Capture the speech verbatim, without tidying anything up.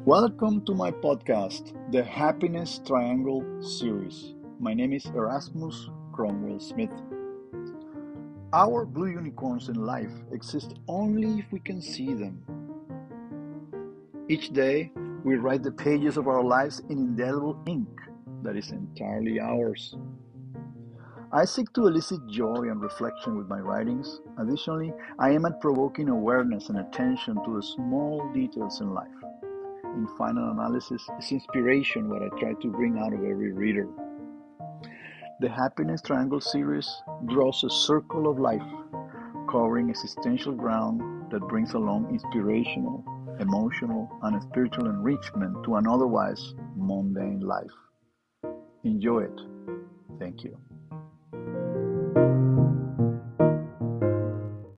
Welcome to my podcast, the Happiness Triangle series. My name is Erasmus Cromwell Smith. Our blue unicorns in life exist only if we can see them. Each day, we write the pages of our lives in indelible ink that is entirely ours. I seek to elicit joy and reflection with my writings. Additionally, I aim at provoking awareness and attention to the small details in life. In final analysis, it's inspiration what I try to bring out of every reader. The Happiness Triangle series draws a circle of life, covering existential ground that brings along inspirational, emotional, and spiritual enrichment to an otherwise mundane life. Enjoy it. Thank you.